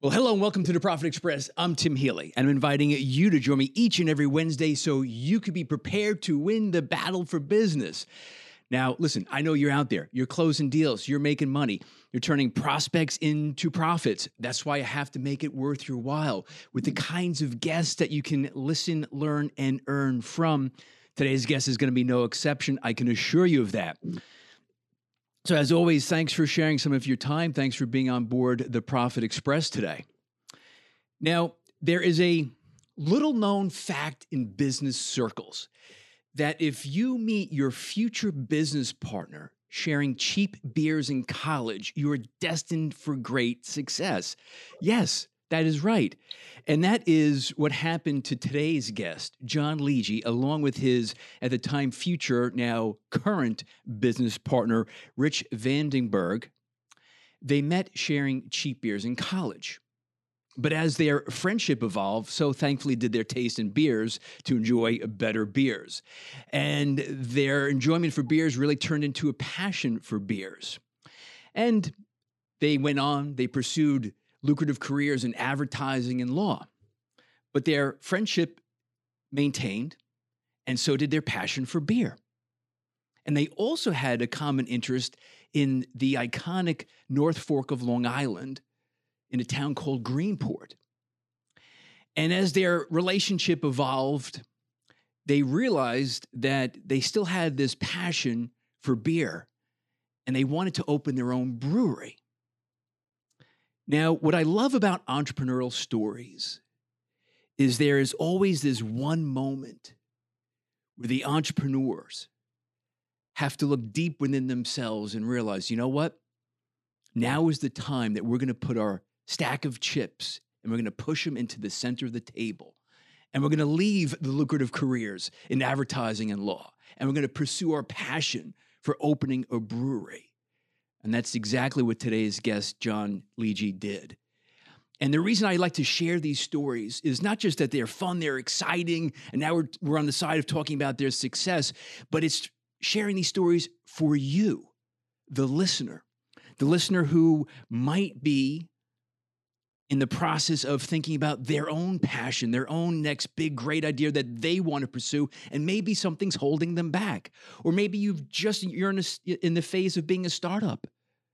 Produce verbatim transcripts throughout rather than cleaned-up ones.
Well, hello and welcome to the Profit Express. I'm Tim Healy, and I'm inviting you to join me each and every Wednesday so you can be prepared to win the battle for business. Now, listen, I know you're out there. You're closing deals. You're making money. You're turning prospects into profits. That's why I have to make it worth your while with the kinds of guests that you can listen, learn, and earn from. Today's guest is going to be no exception. I can assure you of that. So as always, thanks for sharing some of your time. Thanks for being on board the Profit Express today. Now, there is a little known fact in business circles that if you meet your future business partner sharing cheap beers in college, you are destined for great success. Yes, that is right. And that is what happened to today's guest, John Legge, along with his, at the time, future, now current business partner, Rich Vandenberg. They met sharing cheap beers in college. But as their friendship evolved, so thankfully did their taste in beers to enjoy better beers. And their enjoyment for beers really turned into a passion for beers. And they went on, they pursued lucrative careers in advertising and law. But their friendship maintained, and so did their passion for beer. And they also had a common interest in the iconic North Fork of Long Island in a town called Greenport. And as their relationship evolved, they realized that they still had this passion for beer, and they wanted to open their own brewery. Now, what I love about entrepreneurial stories is there is always this one moment where the entrepreneurs have to look deep within themselves and realize, you know what? Now is the time that we're going to put our stack of chips and we're going to push them into the center of the table. And we're going to leave the lucrative careers in advertising and law. And we're going to pursue our passion for opening a brewery. And that's exactly what today's guest, John Legge, did. And the reason I like to share these stories is not just that they're fun, they're exciting, and now we're, we're on the side of talking about their success, but it's sharing these stories for you, the listener, the listener who might be in the process of thinking about their own passion, their own next big, great idea that they want to pursue, and maybe something's holding them back. Or maybe you've just, you're in, a, in the phase of being a startup.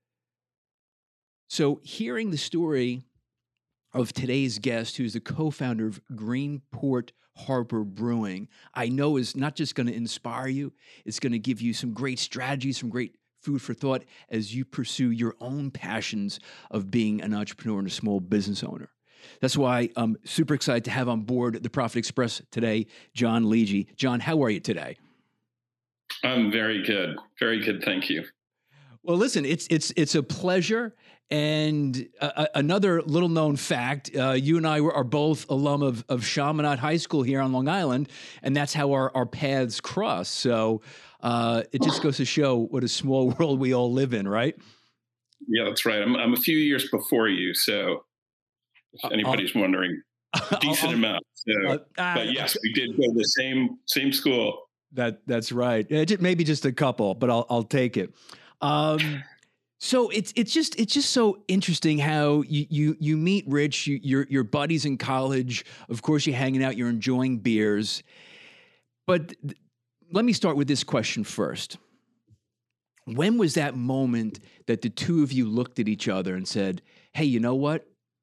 So hearing the story of today's guest, who's the co-founder of Greenport Harbor Brewing, I know is not just going to inspire you, it's going to give you some great strategies, some great food for thought as you pursue your own passions of being an entrepreneur and a small business owner. That's why I'm super excited to have on board the Profit Express today, John Legge. John, how are you today? I'm very good. Very good. Thank you. Well, listen, it's it's it's a pleasure. And uh, another little known fact, uh, you and I are both alum of, of Chaminade High School here on Long Island, and that's how our, our paths cross. So uh, it just goes to show what a small world we all live in, right? Yeah, that's right. I'm, I'm a few years before you, so if anybody's uh, wondering, decent uh, amount. So, uh, uh, but yes, we did go to the same same school. That that's right. Maybe just a couple, but I'll I'll take it. Um, So it's it's just it's just so interesting how you you you meet Rich, you, your your buddies in college. Of course, you're hanging out, you're enjoying beers. But th- let me start with this question first. When was that moment that the two of you looked at each other and said, "Hey, you know what?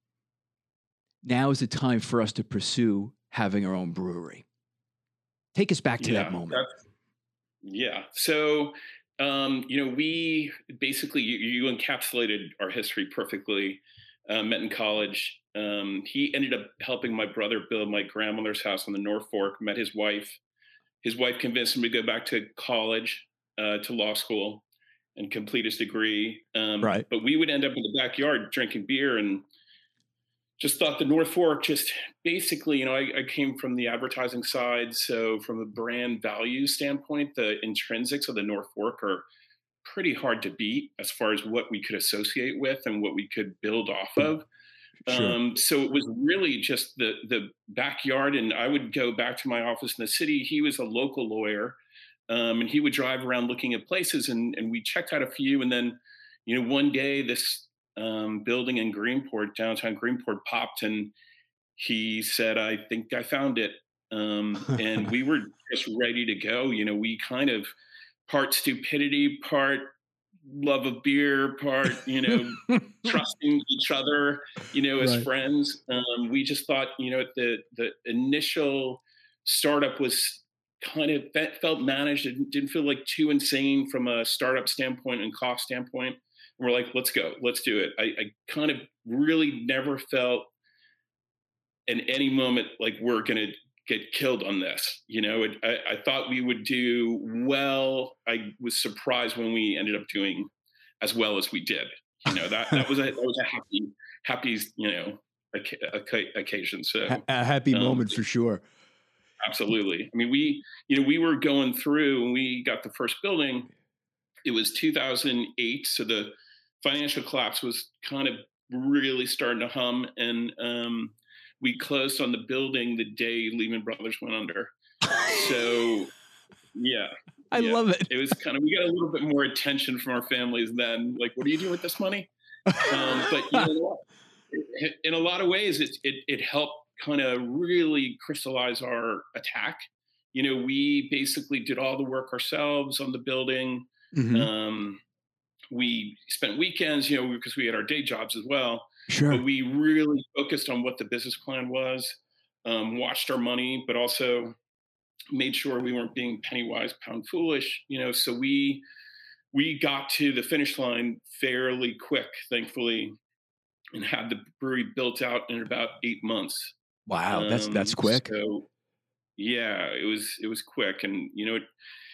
Now is the time for us to pursue having our own brewery"? Take us back to yeah, that moment. Yeah. So. Um, you know, we basically, you, you encapsulated our history perfectly. Uh, met in college. Um, he ended up helping my brother build my grandmother's house on the North Fork, met his wife. His wife convinced him to go back to college, uh, to law school and complete his degree. Um, right. But we would end up in the backyard drinking beer and just thought the North Fork just basically, you know, I, I came from the advertising side. So from a brand value standpoint, the intrinsics of the North Fork are pretty hard to beat as far as what we could associate with and what we could build off of. Sure. Um, so it was really just the, the backyard. And I would go back to my office in the city. He was a local lawyer, um, and he would drive around looking at places, and, and we checked out a few. And then, you know, one day this um, building in Greenport, downtown Greenport, popped, and he said, "I think I found it." Um, and we were just ready to go. You know, we kind of part stupidity, part love of beer, part, you know, trusting each other, you know, as Right. friends. Um, we just thought, you know, the the initial startup was kind of felt managed. It didn't feel like too insane from a startup standpoint and cost standpoint. And we're like, let's go, let's do it. I, I kind of really never felt in any moment like we're going to get killed on this. You know, it, I, I thought we would do well. I was surprised when we ended up doing as well as we did. You know, that that was a that was a happy happy you know occasion. So A happy um, moment for sure. absolutely. I mean, we you know we were going through when we got the first building. It was two thousand eight, so the financial collapse was kind of really starting to hum, and um, we closed on the building the day Lehman Brothers went under. So, yeah, I yeah, love it. it was kind of we got a little bit more attention from our families then. Like, what are you doing with this money? Um, but you know what? In a lot of ways, it it, it helped kind of really crystallize our attack. You know, we basically did all the work ourselves on the building. Mhm. Um, we spent weekends, you know, because we had our day jobs as well. But Sure. we really focused on what the business plan was, um, watched our money, but also made sure we weren't being penny wise, pound foolish. You know, so we we got to the finish line fairly quick, thankfully, and had the brewery built out in about eight months. Wow, that's Um, that's quick. so yeah, it was it was quick, and you know, it,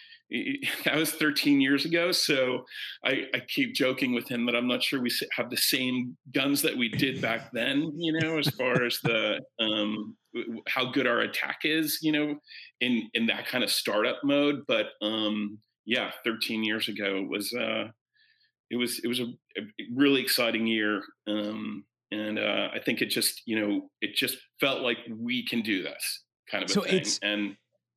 that was thirteen years ago. So I, I keep joking with him that I'm not sure we have the same guns that we did back then, you know, as far as the, um, how good our attack is, you know, in, in that kind of startup mode. But, um, yeah, thirteen years ago was, uh, it was, it was a, a really exciting year. Um, and, uh, I think it just, you know, it just felt like we can do this kind of a So thing. it's And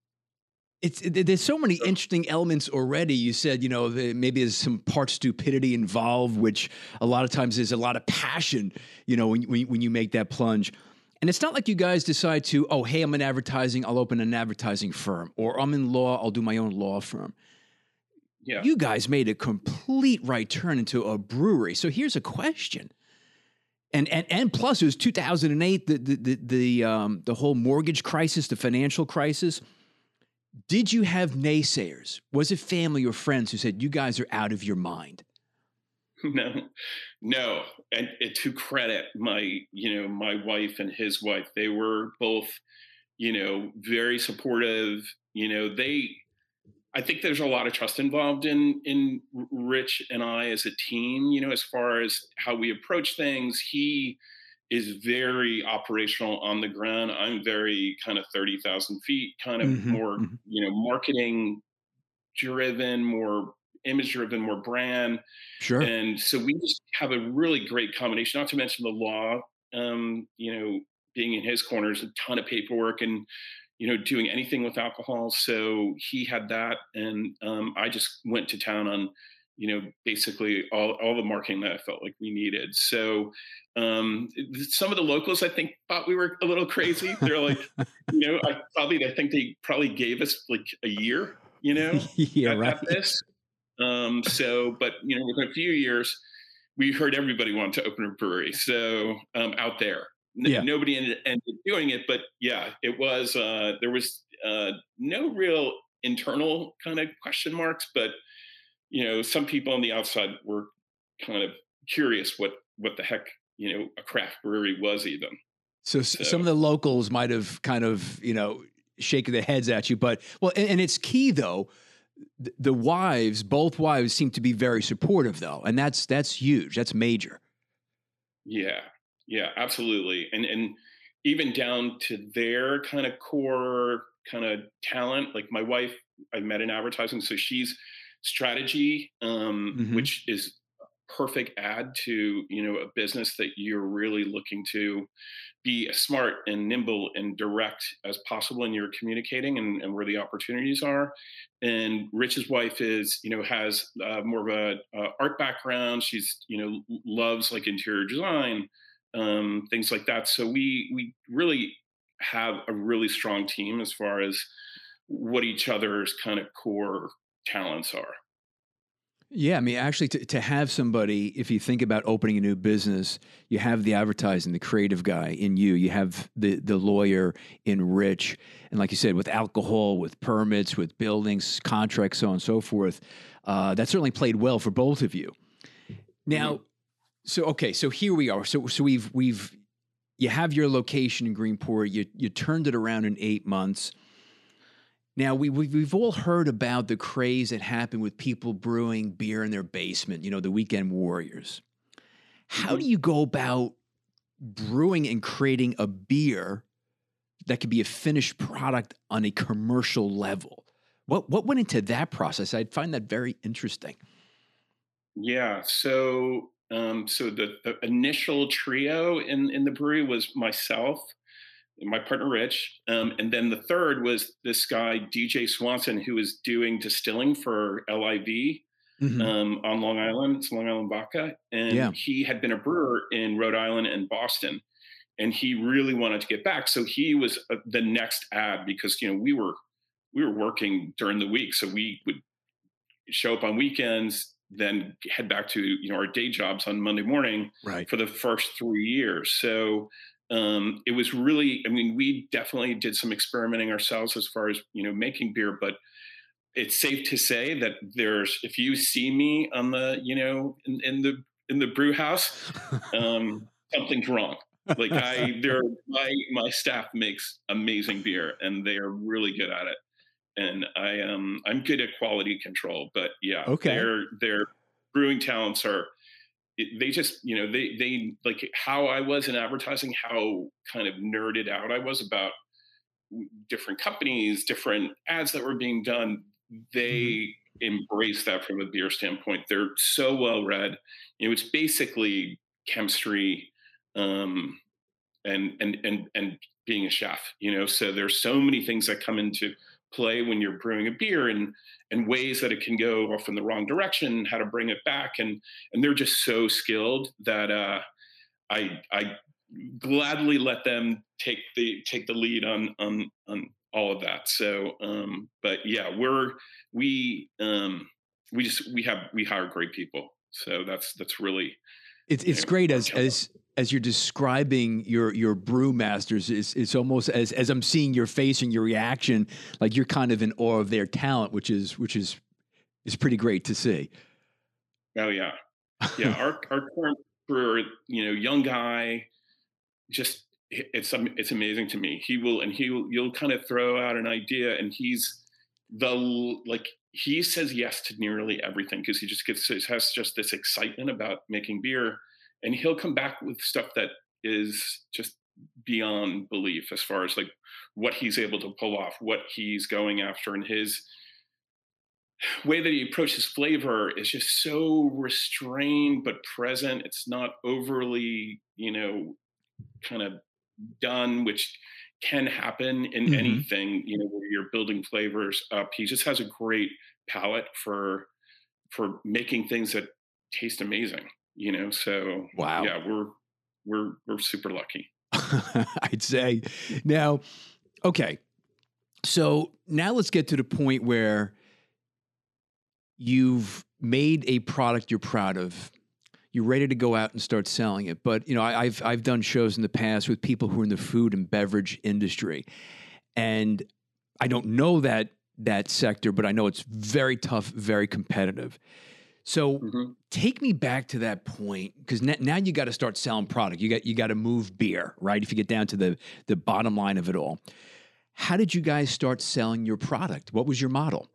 It's there's so many interesting elements already. You said, you know, the, maybe there's some part stupidity involved, which a lot of times there's a lot of passion, you know, when, when, when you make that plunge. And it's not like you guys decide to, oh, hey, I'm in advertising, I'll open an advertising firm, or I'm in law, I'll do my own law firm. yeah. You guys made a complete right turn into a brewery. So here's a question. And, and and plus, it was two thousand eight, the the the the, um, the whole mortgage crisis, the financial crisis. Did you have naysayers? Was it family or friends who said, you guys are out of your mind? No, no. And, and to credit my, you know, my wife and his wife, they were both, you know, very supportive. You know, they, I think there's a lot of trust involved in, in Rich and I as a team, you know, as far as how we approach things. He is very operational on the ground. I'm very kind of thirty thousand feet, kind of Mm-hmm, more, mm-hmm. you know, marketing driven, more image driven, more brand. Sure. And so we just have a really great combination, not to mention the law, um, you know, being in his corner is a ton of paperwork and, you know, doing anything with alcohol. So he had that. And um, I just went to town on, you know, basically all, all the marketing that I felt like we needed. So um, some of the locals, I think, thought we were a little crazy. They're like, you know, I probably, I think they probably gave us like a year, you know, Yeah, at, right. at this. Um, so, but you know, within a few years, we heard everybody wanted to open a brewery. So um, out there, N- Yeah. nobody ended, ended up doing it, but yeah, it was. Uh, there was uh, no real internal kind of question marks, but you know, some people on the outside were kind of curious what what the heck you know a craft brewery was even. So s- some of So the locals might have kind of, you know, shaken their heads at you, but well, and, and it's key though. th- The wives, both wives, seem to be very supportive though, and that's that's huge. That's major. yeah, yeah, absolutely, and and even down to their kind of core kind of talent. Like my wife, I met in advertising, so she's strategy, um, Mm-hmm. which is perfect ad to, you know, a business that you're really looking to be as smart and nimble and direct as possible in your communicating, and, and where the opportunities are. And Rich's wife is, you know, has uh, more of a uh, art background. She's, you know, loves like interior design, um, things like that. So we we really have a really strong team as far as what each other's kind of core talents are. Yeah, I mean, actually, to, to have somebody, if you think about opening a new business, you have the advertising, the creative guy in you, you have the the lawyer in Rich, and like you said, with alcohol, with permits, with buildings, contracts, so on and so forth. Uh, that certainly played well for both of you. Now, Mhm. so okay, so here we are. So so we've we've you have your location in Greenport. You you turned it around in eight months. Now, we, we, we've all heard about the craze that happened with people brewing beer in their basement, you know, the weekend warriors. How do Mhm. you go about brewing and creating a beer that could be a finished product on a commercial level? What, what went into that process? I find that very interesting. Yeah. So, um, so the, the initial trio in in the brewery was myself, my partner Rich, um, and then the third was this guy D J Swanson, who was doing distilling for L I V Hmm. um, on Long Island. It's Long Island vodka, and Yeah. he had been a brewer in Rhode Island and Boston, and he really wanted to get back. So he was uh, the next ad, because you know we were we were working during the week, so we would show up on weekends, then head back to you know our day jobs on Monday morning Right. for the first three years. So um, it was really, I mean, we definitely did some experimenting ourselves as far as you know making beer, but it's safe to say that there's, if you see me on the you know in, in the in the brew house, um, something's wrong. Like I, there, my my staff makes amazing beer, and they are really good at it, and I um I'm good at quality control. But yeah, Okay. their their brewing talents are, they just you know they they like how I was in advertising, how kind of nerded out I was about different companies, different ads that were being done. Hmm. They embrace that from a beer standpoint. They're so well read. You know, it's basically chemistry, um, and and and and being a chef. You know, so there's so many things that come into play when you're brewing a beer, and and ways that it can go off in the wrong direction, how to bring it back, and and they're just so skilled that uh, I I gladly let them take the take the lead on on on all of that. So, um, but yeah, we're we um, we just we have we hire great people. So that's that's really It's you it's know great our as killer. as as you're describing your your brew masters. It's it's almost as as I'm seeing your face and your reaction, like you're kind of in awe of their talent, which is which is is pretty great to see. Oh yeah, yeah. Our our current brewer, you know, young guy, just it's it's amazing to me. He will and he will, you'll kind of throw out an idea, and he's the like he says yes to nearly everything, because he just gets has just this excitement about making beer, and he'll come back with stuff that is just beyond belief as far as like what he's able to pull off, what he's going after, and his way that he approaches flavor is just so restrained but present. It's not overly, you know, kind of done, which can happen in Hmm. anything, you know, where you're building flavors up. He just has a great palate for for making things that taste amazing, you know. So Wow. yeah, we're we're we're super lucky. I'd say. Now, okay. So now let's get to the point where you've made a product you're proud of. You're ready to go out and start selling it. But you know, I, I've I've done shows in the past with people who are in the food and beverage industry, and I don't know that that sector, but I know it's very tough, very competitive. So Mhm. take me back to that point, because now, now you got to start selling product. You got you got to move beer, right? If you get down to the the bottom line of it all, how did you guys start selling your product? What was your model?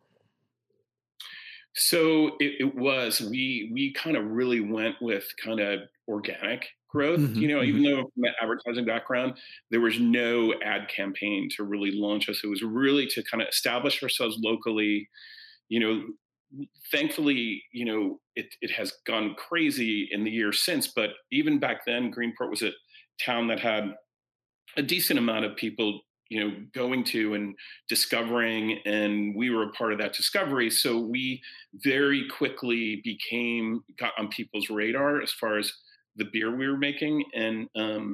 So it, it was we we kind of really went with kind of organic growth. Hmm. You know, Hmm. even though from an advertising background, there was no ad campaign to really launch us. It was really to kind of establish ourselves locally. You know, thankfully, you know, it, it has gone crazy in the years since. But even back then, Greenport was a town that had a decent amount of people, you know, going to and discovering, and we were a part of that discovery. So we very quickly became got on people's radar as far as the beer we were making, and um,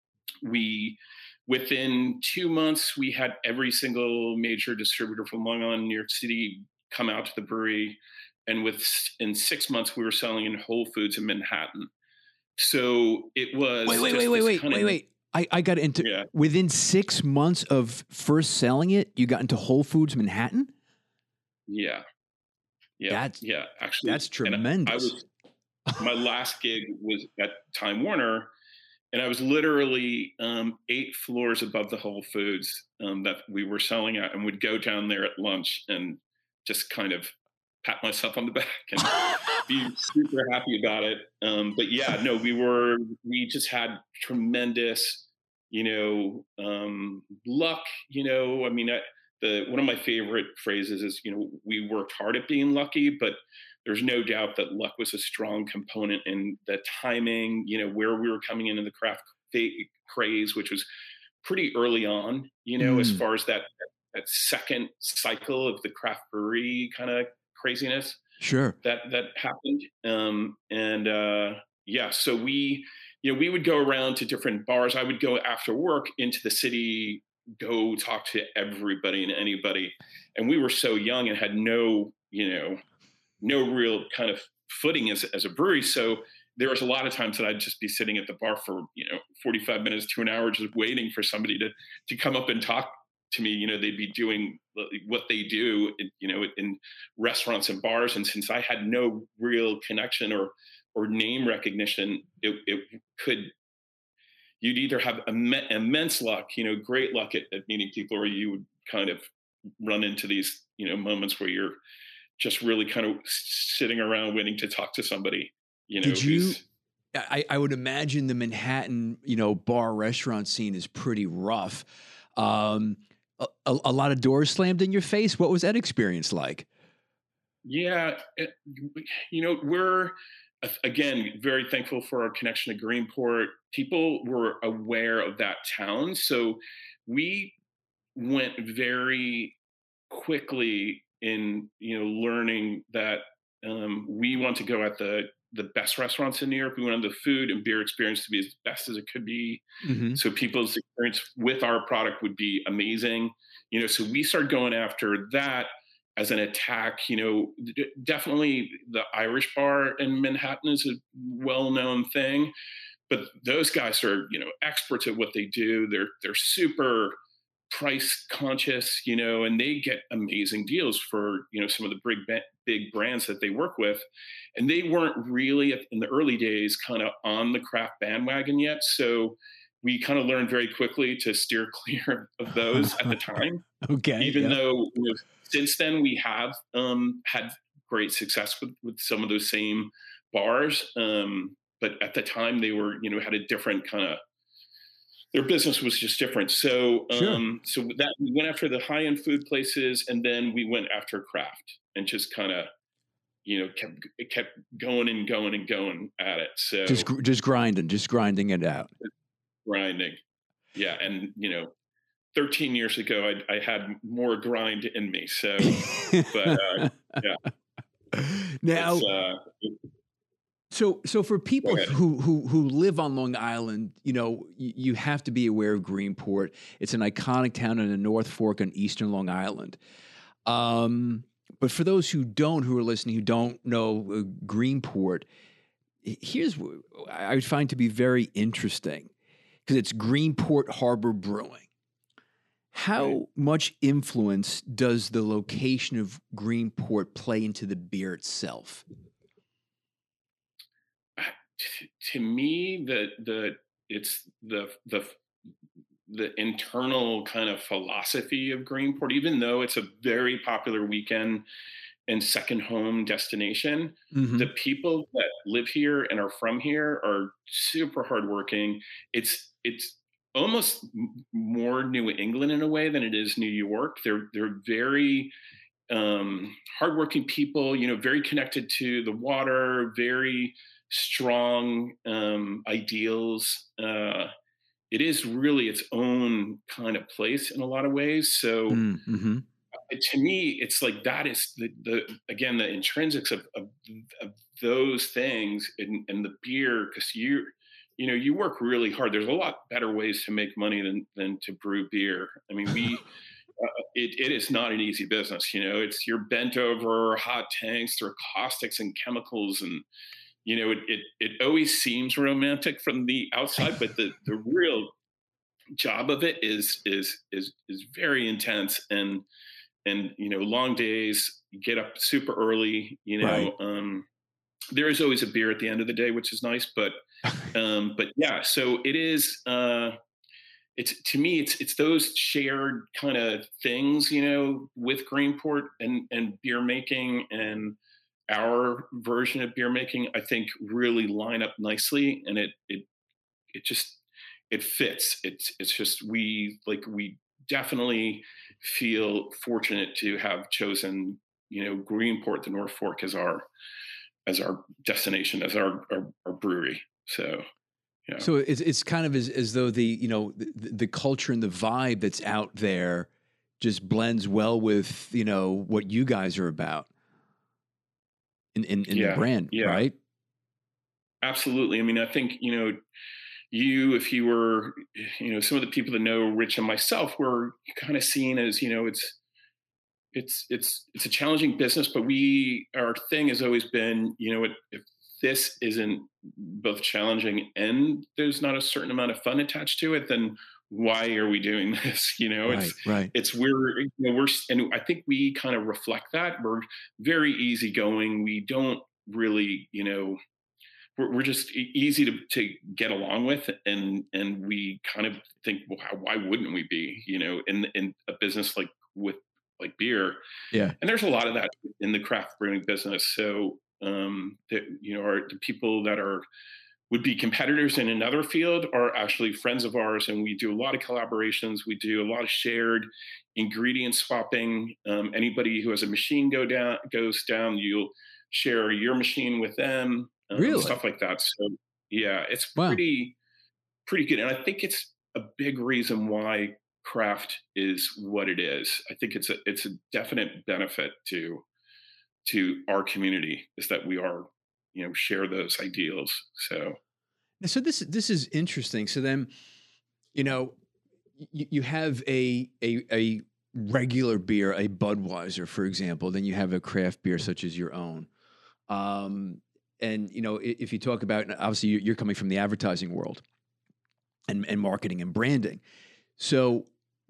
we within two months we had every single major distributor from Long Island, New York City come out to the brewery, and with in six months we were selling in Whole Foods in Manhattan. So it Wait, was wait, wait, just wait, this wait, kind of wait, wait. I, I got into yeah. within six months of first selling it, you got into Whole Foods Manhattan? Yeah. Yeah. That's Yeah. Actually, that's and I tremendous. was my last gig was at Time Warner, and I was literally um, eight floors above the Whole Foods um, that we were selling at, and would go down there at lunch and just kind of pat myself on the back and be super happy about it. Um, but yeah, no, we were we just had tremendous, you know, um, luck. You know, I mean, I, the one of my favorite phrases is, you know, we worked hard at being lucky, but there's no doubt that luck was a strong component in the timing. You know, where we were coming into the craft craze, which was pretty early on. You know, as Mm, far as that that second cycle of the craft brewery kind of craziness sure. that that happened. Um, and uh, yeah, so we, you know, we would go around to different bars. I would go after work into the city, go talk to everybody and anybody. And we were so young and had no, you know, no real kind of footing as as a brewery. So there was a lot of times that I'd just be sitting at the bar for, you know, forty-five minutes to an hour, just waiting for somebody to to come up and talk to me. You know, they'd be doing what they do, you know, in restaurants and bars. And since I had no real connection or or name recognition, it, it could you'd either have Im- immense luck, you know, great luck at, at meeting people, or you would kind of run into these, you know, moments where you're just really kind of sitting around waiting to talk to somebody, you know, Did you? who's I, I would imagine the Manhattan, you know, bar restaurant scene is pretty rough. Um, a, a, a lot of doors slammed in your face. What was that experience like? yeah, it, you know, we're again very thankful for our connection to Greenport. People were aware of that town, so we went very quickly in, you know, learning that um, we want to go at the the best restaurants in New York. We wanted the food and beer experience to be as best as it could be, Hmm. so people's experience with our product would be amazing. You know, so we started going after that as an attack. You know, d- definitely the Irish bar in Manhattan is a well-known thing, but those guys are, you know, experts at what they do. They're they're super price conscious, you know, and they get amazing deals for, you know, some of the big big brands that they work with. And they weren't really in the early days kind of on the craft bandwagon yet. So we kind of learned very quickly to steer clear of those at the time, Okay. even Yeah. though, you know, since then we have um, had great success with, with some of those same bars. Um, but at the time they were, you know, had a different kind of their business was just different. So, Sure. um, so that we went after the high end food places, and then we went after craft, and just kind of, you know, kept it kept going and going and going at it. Just So gr- just grinding, just grinding it out. grinding, yeah, and you know, thirteen years ago, I, I had more grind in me. So, but uh, yeah, it's Now, uh, so so for go people ahead. who who who live on Long Island, you know, you, you have to be aware of Greenport. It's an iconic town in the North Fork on Eastern Long Island. Um, but for those who don't, who are listening, who don't know uh, Greenport, h- here's what I would find to be very interesting because it's Greenport Harbor Brewing. Right. How much influence does the location of Greenport play into the beer itself? To, to me, the the it's the the the internal kind of philosophy of Greenport, even though it's a very popular weekend and second home destination, Hmm. the people that live here and are from here are super hardworking. It's it's almost more New England in a way than it is New York. They're they're very um, hardworking people, you know, very connected to the water, very strong um, ideals. Uh, it is really its own kind of place in a lot of ways. So Mm, hmm. uh, to me, it's like that is the, the again the intrinsics of, of, of those things and, and the beer because you you know you work really hard. There's a lot better ways to make money than than to brew beer. I mean, we uh, it, it is not an easy business. You know, it's you're bent over hot tanks through caustics and chemicals, and you know, it, it it always seems romantic from the outside, but the the real job of it is is is is very intense and and you know long days. You get up super early. You Right. know, um, there is always a beer at the end of the day, which is nice. But um, but yeah, so it is. Uh, it's to me it's it's those shared kind of things, you know, with Greenport and and beer making and our version of beer making, I think really line up nicely, and it it it just it fits. It's it's just we like we definitely feel fortunate to have chosen, you know, Greenport, the North Fork as our as our destination, as our our, our brewery. So yeah. So it's it's kind of as as though the you know the, the culture and the vibe that's out there just blends well with you know what you guys are about in in, in the Yeah. brand, Yeah. right? Absolutely. I mean, I think, you know, you, if you were, you know, some of the people that know Rich and myself were kind of seen as, you know, it's, it's, it's, it's a challenging business, but we, our thing has always been, you know, if this isn't both challenging and there's not a certain amount of fun attached to it, then why are we doing this? You know, it's, Right, right. it's, we're, you know, we're, and I think we kind of reflect that. We're very easygoing. We don't really, you know, we're, we're just e- easy to, to get along with, and and we kind of think, well, how, why wouldn't we be, you know, in in a business like with like beer. Yeah. And there's a lot of that in the craft brewing business. So um that, you know, are the people that are would be competitors in another field are actually friends of ours, and we do a lot of collaborations. We do a lot of shared ingredient swapping. Um, anybody who has a machine go down goes down, you'll share your machine with them, um, stuff Really? like that. So yeah, it's Wow. pretty pretty good, and I think it's a big reason why craft is what it is. I think it's a it's a definite benefit to to our community is that we are, you know, share those ideals. So So this this is interesting. So then you know you, you have a a a regular beer, a Budweiser, for example. Then you have a craft beer such as your own. Um, and you know if you talk about obviously you're coming from the advertising world and, and marketing and branding. So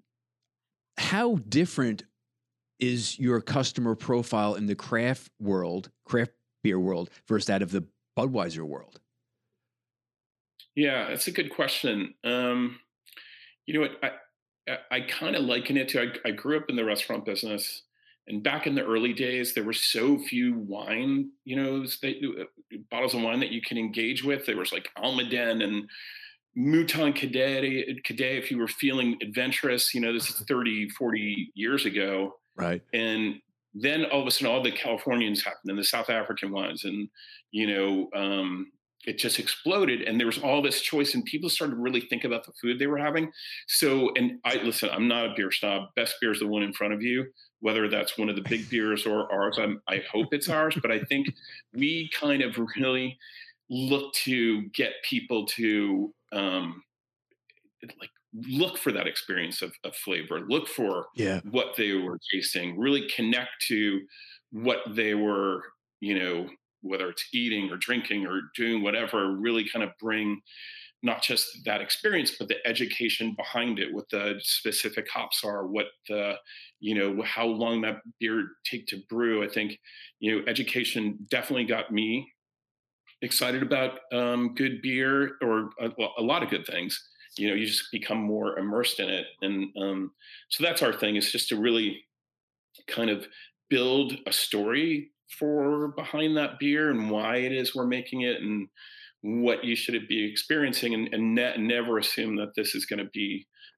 how different is your customer profile in the craft world, craft beer world, versus that of the Budweiser world? yeah, that's a good question. Um, you know what? I I, I kind of liken it to I, I grew up in the restaurant business, and back in the early days, there were so few wine, you know, that, uh, bottles of wine that you can engage with. There was like Almaden and Mouton Cadet, Cadet if you were feeling adventurous. You know, this is thirty, forty years ago. Right. And then all of a sudden, all the Californians happened and the South African ones. And, you know, um, it just exploded. And there was all this choice, and people started to really think about the food they were having. So, and I listen, I'm not a beer snob. Best beer is the one in front of you, whether that's one of the big beers or ours. I'm, I hope it's ours, but I think we kind of really look to get people to, um, like look for that experience of, of flavor, look for Yeah. what they were tasting, really connect to what they were, you know, whether it's eating or drinking or doing whatever, really kind of bring not just that experience, but the education behind it, what the specific hops are, what the, you know, how long that beer take to brew. I think, you know, education definitely got me excited about um, good beer or a, a lot of good things. You know, you just become more immersed in it, and um, so that's our thing. Is just to really kind of build a story for behind that beer and why it is we're making it and what you should be experiencing, and, and ne- never assume that this is going to be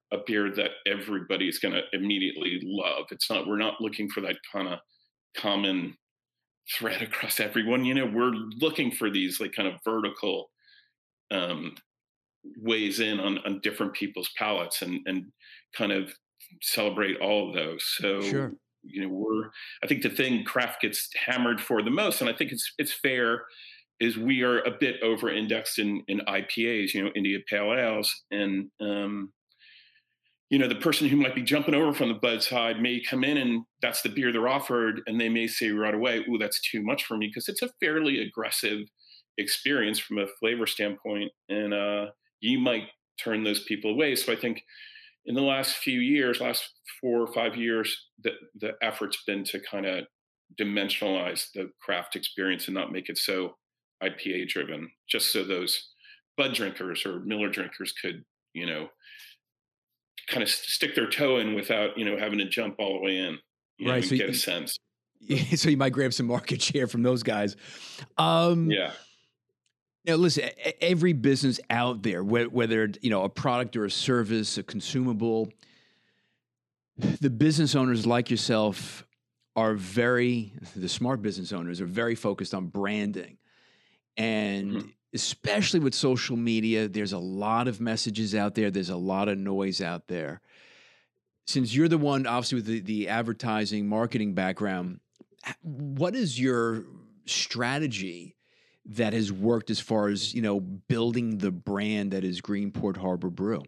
a beer that everybody's going to immediately love. It's not, we're not looking for that kind of common thread across everyone. You know, we're looking for these like kind of vertical um, ways in on, on different people's palates, and, and kind of celebrate all of those. So, Sure. you know, we're, I think the thing craft gets hammered for the most, and I think it's, it's fair, is we are a bit over indexed in, in I P As, you know, India Pale Ales. And, um, you know, the person who might be jumping over from the bud side may come in and that's the beer they're offered. And they may say right away, "Ooh, that's too much for me." Cause it's a fairly aggressive experience from a flavor standpoint. And uh, you might turn those people away. So I think in the last few years, last four or five years, the, the effort's been to kind of dimensionalize the craft experience and not make it so I P A driven, just so those bud drinkers or Miller drinkers could, you know, kind of stick their toe in without, you know, having to jump all the way in, you know, Right. and So, get a you, sense. so you might grab some market share from those guys. Um, Yeah. Now, listen, e- e- every business out there, whe- whether, you know, a product or a service, a consumable, the business owners like yourself are very, the smart business owners are very focused on branding. And Mhm. especially with social media, there's a lot of messages out there. There's a lot of noise out there. Since you're the one, obviously, with the, the advertising marketing background, h- what is your strategy that has worked as far as, you know, building the brand that is Greenport Harbor Brew?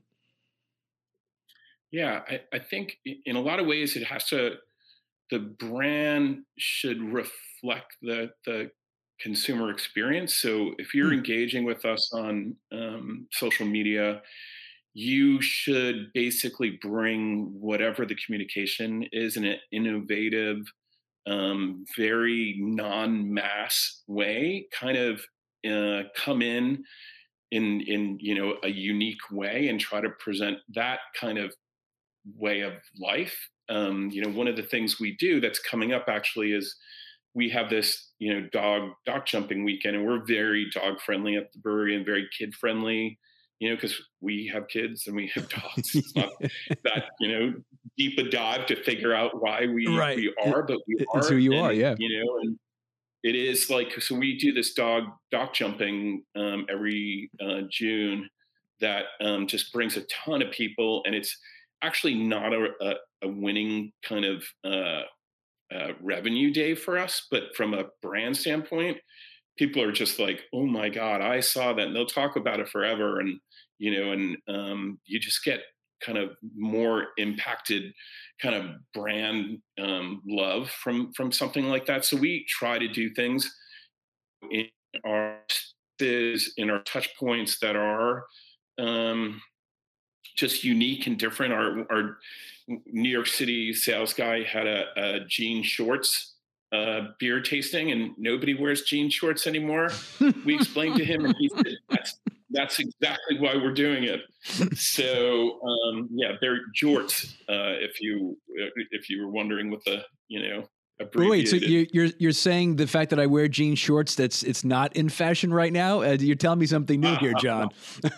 Yeah. I, I think i- in a lot of ways it has to, the brand should reflect the, the consumer experience. So if you're Hmm. engaging with us on um, social media, you should basically bring whatever the communication is in an innovative, um, very non-mass way, kind of uh, come in in in you know a unique way and try to present that kind of way of life. Um, you know, one of the things we do that's coming up actually is we have this, you know, dog dog jumping weekend, and we're very dog friendly at the brewery and very kid friendly. You know, because we have kids and we have dogs. It's not that, you know, deep a dive to figure out why we Right. we It, are, but we it's who are, you are. and Yeah. you know, and it is like, so we do this dog dock jumping um, every uh, June that um, just brings a ton of people, and it's actually not a, a, a winning kind of uh, uh, revenue day for us, but from a brand standpoint, people are just like, "Oh my god, I saw that," and they'll talk about it forever, and you know, and um, you just get kind of more impacted kind of brand um, love from from something like that. So we try to do things in our in our touch points that are um, just unique and different. Our, our New York City sales guy had a, a jean shorts uh, beer tasting, and nobody wears jean shorts anymore. We explained to him, and he said, "That's that's exactly why we're doing it." So um, yeah, they're jorts. Uh, if you if you were wondering what the you know Wait, so abbreviated. you, you're you're saying the fact that I wear jean shorts, that's it's not in fashion right now? Uh, you're telling me something new here, John.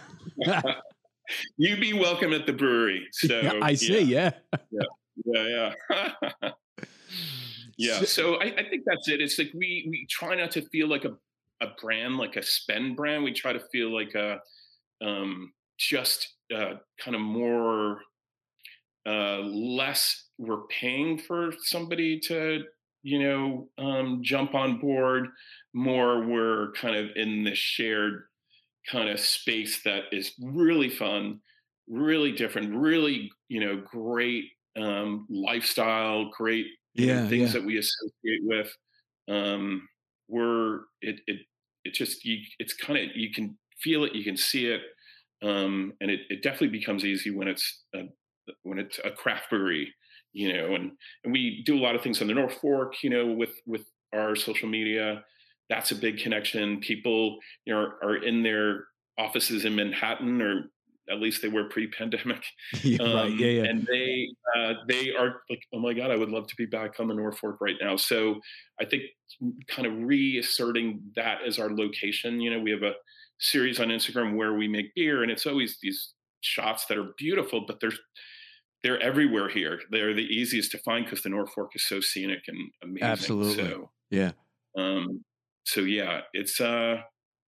You be welcome at the brewery. Yeah, So I yeah, see. Yeah. yeah, yeah, yeah. Yeah. So- So I, I think that's it. It's like we we try not to feel like a, a brand, like a spend brand. We try to feel like a um just uh kind of more uh less we're paying for somebody to, you know, um jump on board, more we're kind of in this shared kind of space that is really fun, really different, really, you know, great um, lifestyle, great, you know, yeah, things yeah. that we associate with. Um, we're it it it just you, it's kind of you can feel it, you can see it, um, and it, it definitely becomes easy when it's a, when it's a craft brewery, you know, and and we do a lot of things on the North Fork, you know, with with our social media. That's a big connection. People, you know, are, are in their offices in Manhattan, or at least they were pre-pandemic, Yeah, right. Yeah, um, yeah. and they uh, they are like, "Oh my god, I would love to be back on the Norfolk right now." So I think kind of reasserting that as our location. You know, we have a series on Instagram where we make beer, and it's always these shots that are beautiful, but they're they're everywhere here. They're the easiest to find because the North Fork is so scenic and amazing. Absolutely. So, Yeah. um, so yeah, it's uh,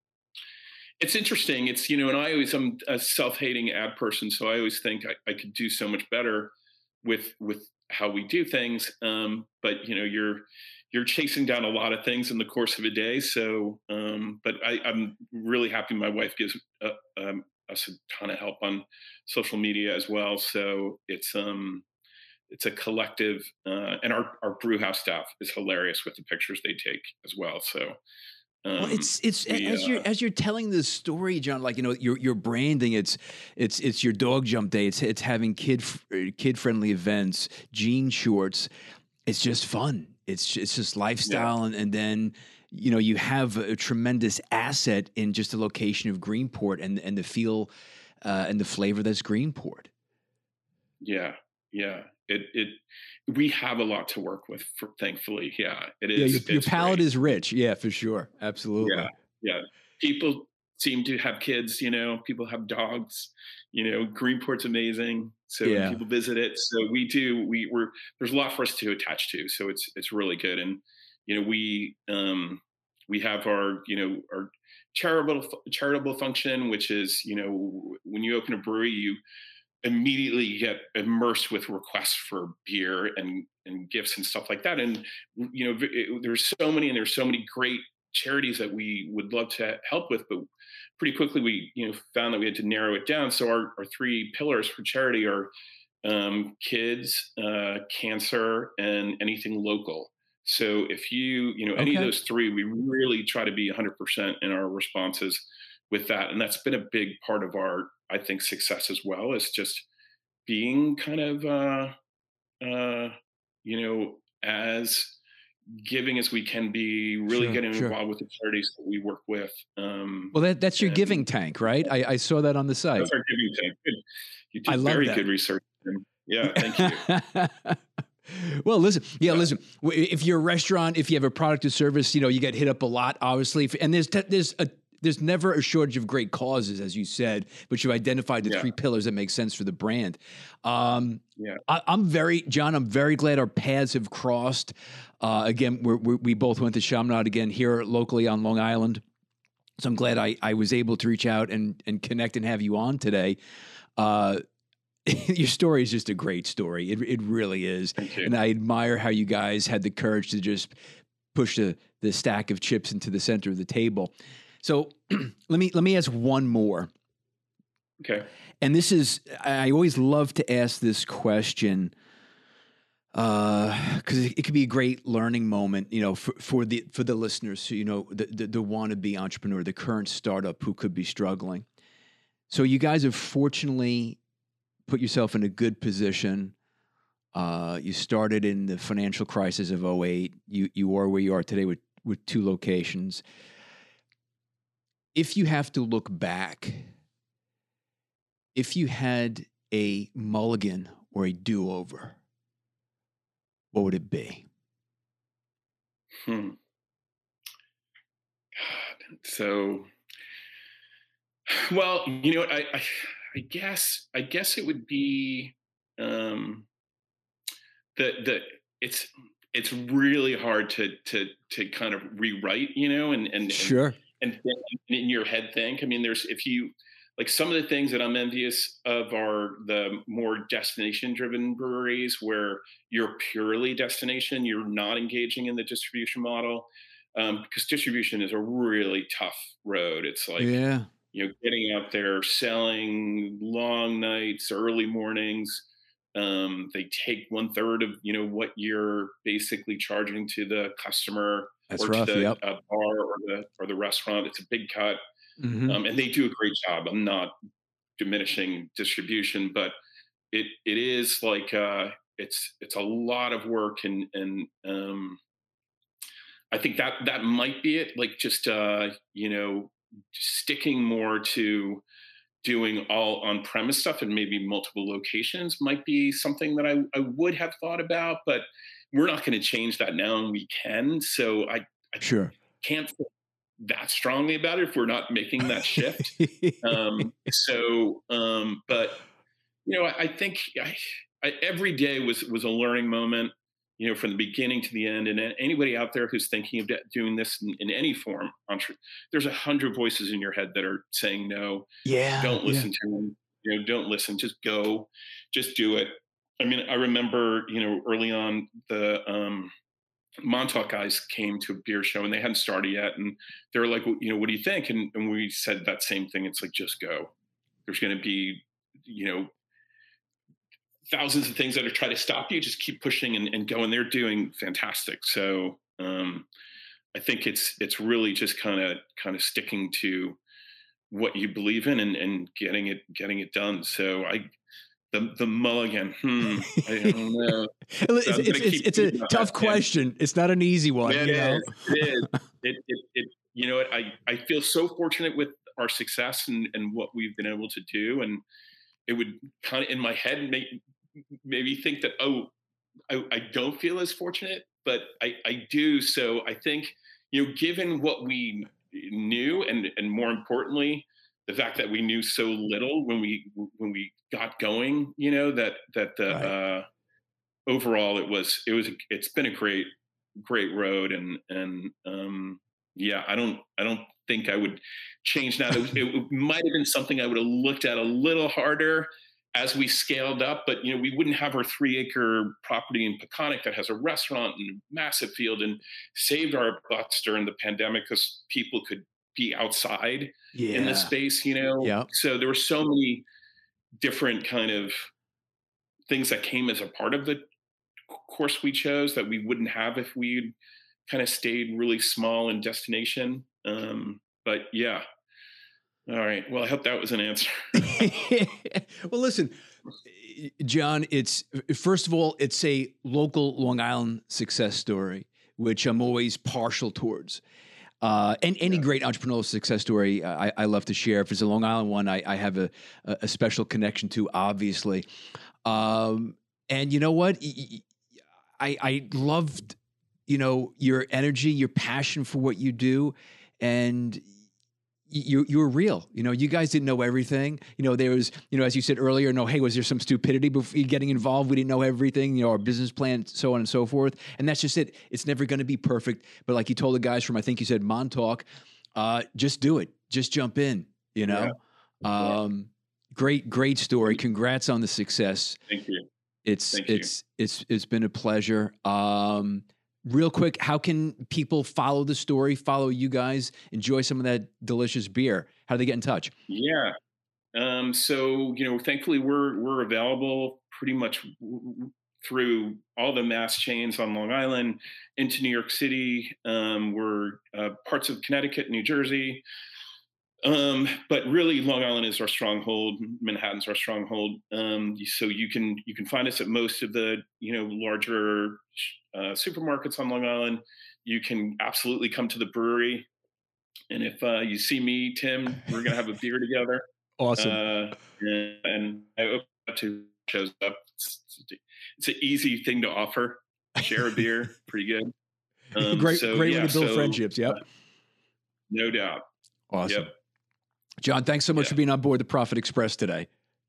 it's interesting. It's you know, and I always I'm a self-hating ad person, so I always think I, I could do so much better with with how we do things. Um, but you know, you're you're chasing down a lot of things in the course of a day. So, um, but I, I'm really happy my wife gives uh, um, us a ton of help on social media as well. So it's um it's a collective, uh, and our our brew house staff is hilarious with the pictures they take as well. So Well, um, it's it's we as you're uh, as you're telling this story, John. Like you know, your your branding. It's it's it's your dog jump day. It's it's having kid kid friendly events, jean shorts. It's just fun. It's it's just yeah. lifestyle, and, and then you know you have a tremendous asset in just the location of Greenport and and the feel uh, and the flavor that's Greenport. Yeah, yeah. It it we have a lot to work with, for, thankfully. Yeah, it Yeah, your is. your It's palate great. is rich. Yeah, for sure. Yeah, Absolutely. yeah. People seem to have kids. You know, people have dogs. You know, Greenport's amazing, so and Yeah. people visit it. So we do. We we're there's a lot for us to attach to. So it's it's really good. And you know, we um we have our you know our charitable charitable function, which is you know when you open a brewery, you immediately get immersed with requests for beer and and gifts and stuff like that. And you know, it, there's so many and there's so many great charities that we would love to help with, but pretty quickly we you know found that we had to narrow it down. So our, our three pillars for charity are um, kids, uh, cancer, and anything local. So if you you know any of Okay. those three, we really try to be one hundred percent in our responses with that, and that's been a big part of our I think success as well. Is just being kind of uh, uh, you know as giving as we can be, really Sure. getting Sure. involved with the charities that we work with, um, Well, that that's your and giving tank, right? I, I saw that on the that's site. our giving tank. Good. You I did love very that. good research. Tim. Yeah, thank you. Well, listen, yeah, Yeah, listen. w- If you're a restaurant, if you have a product or service, you know you get hit up a lot, obviously, F- and there's te- there's a there's never a shortage of great causes, as you said. But you identified the yeah, three pillars that make sense for the brand. Um, yeah. I, I'm very, John. I'm very glad our paths have crossed. Uh, again, we're, we we both went to Chaminade again here locally on Long Island, so I'm glad I I was able to reach out and and connect and have you on today. Uh, your story is just a great story. It it really is, Thank you. and I admire how you guys had the courage to just push the the stack of chips into the center of the table. So let me let me ask one more, Okay. and this is I always love to ask this question because it, it could be a great learning moment, you know, for, for the for the listeners, who, you know, the the, the wannabe entrepreneur, the current startup who could be struggling. So you guys have fortunately put yourself in a good position. Uh, you started in the financial crisis of 'oh eight. You you are where you are today with with two locations. If you have to look back, if you had a mulligan or a do-over, what would it be? Hmm. So, well, you know, what, I, I, I guess, I guess it would be um, the the it's it's really hard to to to kind of rewrite, you know, and and and Sure. and in your head think. I mean, there's if you like some of the things that I'm envious of are the more destination driven breweries where you're purely destination, you're not engaging in the distribution model. Um, because distribution is a really tough road. It's like, Yeah, you know, getting out there, selling long nights, early mornings. Um, they take one third of you know what you're basically charging to the customer that's or to rough. the Yep. uh, bar or the or the restaurant. It's a big cut, Hmm. um, and they do a great job. I'm not diminishing distribution, but it it is like uh, it's it's a lot of work, and and um, I think that that might be it. Like just uh, you know sticking more to doing all on premise stuff and maybe multiple locations might be something that I, I would have thought about, but we're not going to change that now and we can. So I, I Sure. can't that strongly about it if we're not making that shift. um, so, um, but you know, I, I think I, I, every day was was a learning moment. You know, from the beginning to the end. And anybody out there who's thinking of doing this in, in any form, there's a hundred voices in your head that are saying no. Yeah. Don't listen yeah. to them. You know, don't listen. Just go. Just do it. I mean, I remember, you know, early on the um, Montauk guys came to a beer show and they hadn't started yet, and they were like, well, you know, what do you think? And, and we said that same thing. It's like, just go. There's going to be, you know, thousands of things that are trying to stop you. Just keep pushing and, and going. They're doing fantastic. So um, I think it's it's really just kind of kind of sticking to what you believe in and, and getting it getting it done. So I the the mulligan. Hmm, I don't know. it's So it's, it's, it's a tough that. question. It's not an easy one. It you is. know? It is. It, it, it, you know, I I feel so fortunate with our success and, and what we've been able to do, and it would kind of in my head make maybe think that, oh, I, I don't feel as fortunate, but I, I do. So I think, you know, given what we knew and, and more importantly, the fact that we knew so little when we, when we got going, you know, that, that the, right. uh, overall it was, it was, it's been a great, great road. And, and, um, yeah, I don't, I don't think I would change now. It, it might've been something I would have looked at a little harder as we scaled up, but you know, we wouldn't have our three acre property in Peconic that has a restaurant and a massive field and saved our butts during the pandemic because people could be outside yeah. in the space, you know? Yep. So there were so many different kind of things that came as a part of the course we chose that we wouldn't have if we'd kind of stayed really small in destination. Um, but yeah. All right. Well, I hope that was an answer. Well, listen, John, it's first of all, it's a local Long Island success story, which I'm always partial towards. Uh, and any yeah. great entrepreneurial success story I, I love to share. If it's a Long Island one, I, I have a, a special connection to, obviously. Um, and you know what? I, I loved, you know, your energy, your passion for what you do. And You you were real. You know, you guys didn't know everything. You know, there was, you know, as you said earlier, no, hey, was there some stupidity before getting involved? We didn't know everything, you know, our business plan, so on and so forth. And that's just it. It's never going to be perfect. But like you told the guys from, I think you said Montauk, uh, just do it. Just jump in, you know. Yeah. Um, great, great story. Congrats on the success. Thank you. It's Thank it's you. it's it's been a pleasure. Um Real quick, how can people follow the story, follow you guys, enjoy some of that delicious beer? How do they get in touch? Yeah. Um, so, you know, thankfully we're, we're available pretty much w- through all the mass chains on Long Island into New York City. Um, we're uh, parts of Connecticut, New Jersey. Um, but really Long Island is our stronghold. Manhattan's our stronghold. Um, so you can, you can find us at most of the, you know, larger uh, supermarkets on Long Island. You can absolutely come to the brewery. And if uh, you see me, Tim, we're going to have a beer together. Awesome. Uh, and, and I hope that too shows up. It's, it's an easy thing to offer. Share a beer. Pretty good. Um, great, so, great yeah, way to build so, friendships. Yep. Uh, no doubt. Awesome. Yep. John, thanks so much yeah. for being on board the Profit Express today.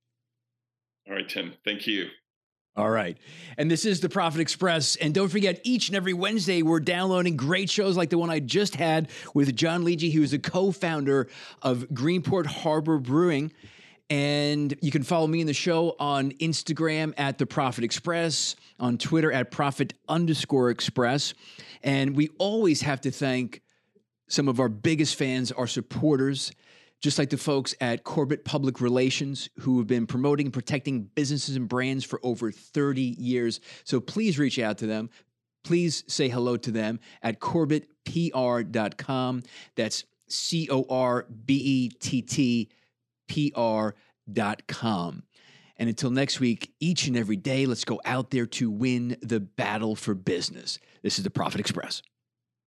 All right, Tim. Thank you. All right. And this is the Profit Express. And don't forget, each and every Wednesday, we're downloading great shows like the one I just had with John Legge, who is a co-founder of Greenport Harbor Brewing. And you can follow me in the show on Instagram at The Profit Express, on Twitter at Profit underscore Express. And we always have to thank some of our biggest fans, our supporters, just like the folks at Corbett Public Relations, who have been promoting and protecting businesses and brands for over thirty years. So please reach out to them. Please say hello to them at corbett p r dot com. That's C O R B E T T P R dot com. And until next week, each and every day, let's go out there to win the battle for business. This is the Profit Express.